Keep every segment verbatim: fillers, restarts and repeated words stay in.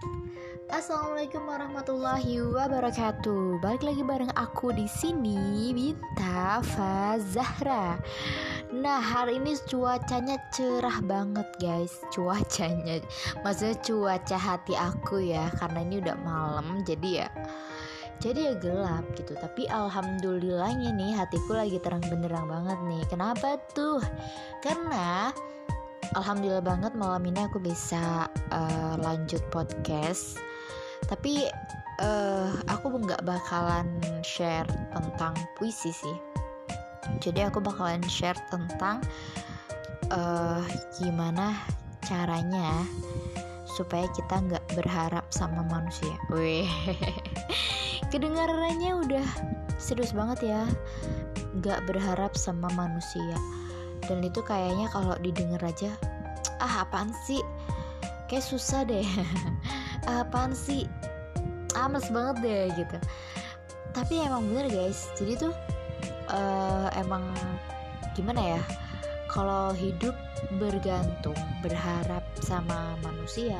Assalamualaikum warahmatullahi wabarakatuh. Balik lagi bareng aku di sini, Binta Fazahra. Nah, hari ini cuacanya cerah banget, guys. Cuacanya, maksudnya cuaca hati aku ya, karena ini udah malam, jadi ya jadi ya gelap gitu. Tapi alhamdulillahnya nih, hatiku lagi terang benderang banget nih. Kenapa tuh? Karena alhamdulillah banget malam ini aku bisa uh, lanjut podcast. Tapi uh, aku nggak bakalan share tentang puisi sih. Jadi aku bakalan share tentang uh, gimana caranya supaya kita nggak berharap sama manusia. Wih, kedengarannya udah serius banget ya. Nggak berharap sama manusia. Dan itu kayaknya kalau didengar aja, ah apaan sih? Kayak susah deh. Apaan sih? Amas banget deh gitu. Tapi emang bener guys. Jadi tuh uh, emang gimana ya? Kalau hidup bergantung, berharap sama manusia,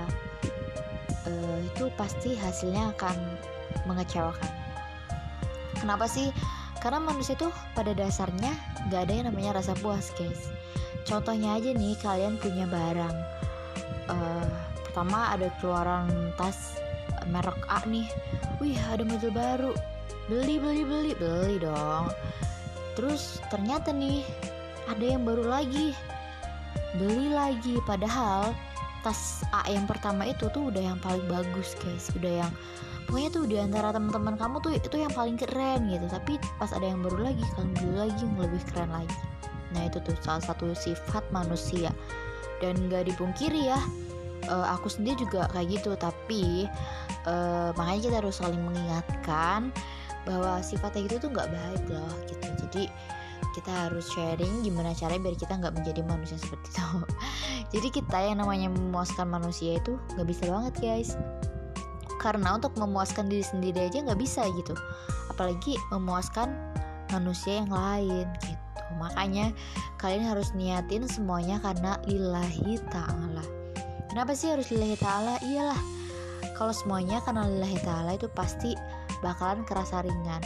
uh, itu pasti hasilnya akan mengecewakan. Kenapa sih? Karena manusia tuh pada dasarnya gak ada yang namanya rasa puas, guys. Contohnya aja nih, kalian punya barang. Uh, pertama ada keluaran tas merek A nih. Wih, ada model baru. Beli, beli, beli, beli dong. Terus ternyata nih ada yang baru lagi. Beli lagi. Padahal tas A yang pertama itu tuh udah yang paling bagus, guys. Udah yang pokoknya tuh di antara teman-teman kamu tuh itu yang paling keren gitu. Tapi pas ada yang baru lagi, kalian beli lagi yang lebih keren lagi. Nah itu tuh salah satu sifat manusia. Dan gak dipungkiri ya, uh, aku sendiri juga kayak gitu. Tapi uh, makanya kita harus saling mengingatkan bahwa sifatnya gitu tuh gak baik loh gitu. Jadi kita harus sharing gimana caranya biar kita gak menjadi manusia seperti itu. Jadi kita yang namanya memuaskan manusia itu gak bisa banget, guys. Karena untuk memuaskan diri sendiri aja gak bisa gitu, apalagi memuaskan manusia yang lain gitu. Makanya kalian harus niatin semuanya karena lillahi ta'ala. Kenapa sih harus lillahi ta'ala? Iyalah, kalau semuanya karena lillahi ta'ala itu pasti bakalan kerasa ringan.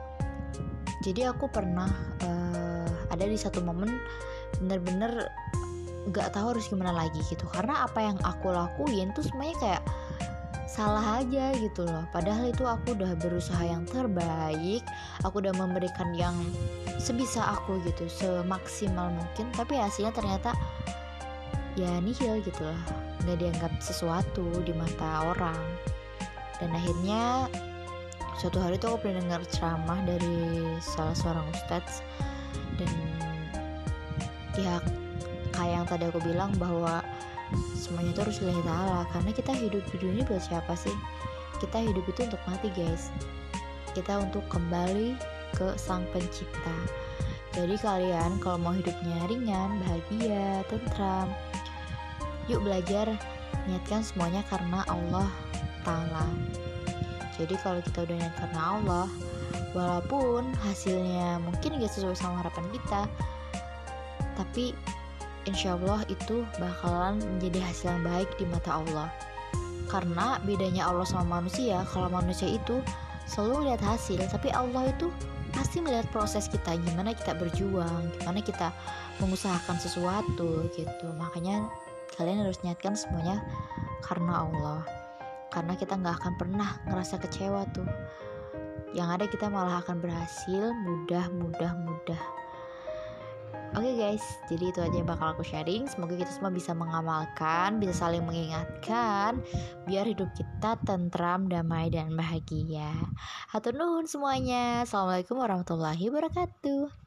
Jadi aku pernah uh, ada di satu momen bener-bener gak tahu harus gimana lagi gitu. Karena apa yang aku lakuin tuh semuanya kayak salah aja gitu loh. Padahal itu aku udah berusaha yang terbaik, aku udah memberikan yang sebisa aku gitu, semaksimal mungkin. Tapi hasilnya ternyata ya nihil gitu loh, gak dianggap sesuatu di mata orang. Dan akhirnya suatu hari tuh aku pernah dengar ceramah dari salah seorang ustadz. Dan ya kayak yang tadi aku bilang bahwa semuanya itu harus lillahi ta'ala. Karena kita hidup di dunia buat siapa sih? Kita hidup itu untuk mati, guys. Kita untuk kembali ke sang pencipta. Jadi kalian kalau mau hidupnya ringan, bahagia, tentram, yuk belajar niatkan semuanya karena Allah Ta'ala. Jadi kalau kita udah niat karena Allah, walaupun hasilnya mungkin gak sesuai sama harapan kita, tapi insya Allah itu bakalan menjadi hasil yang baik di mata Allah. Karena bedanya Allah sama manusia, kalau manusia itu selalu melihat hasil, tapi Allah itu pasti melihat proses kita, gimana kita berjuang, gimana kita mengusahakan sesuatu gitu. Makanya kalian harus niatkan semuanya karena Allah. Karena kita gak akan pernah ngerasa kecewa tuh. Yang ada kita malah akan berhasil, mudah, mudah, mudah. Oke okay guys, jadi itu aja yang bakal aku sharing. Semoga kita semua bisa mengamalkan, bisa saling mengingatkan, biar hidup kita tentram, damai, dan bahagia. Hatur nuhun semuanya. Assalamualaikum warahmatullahi wabarakatuh.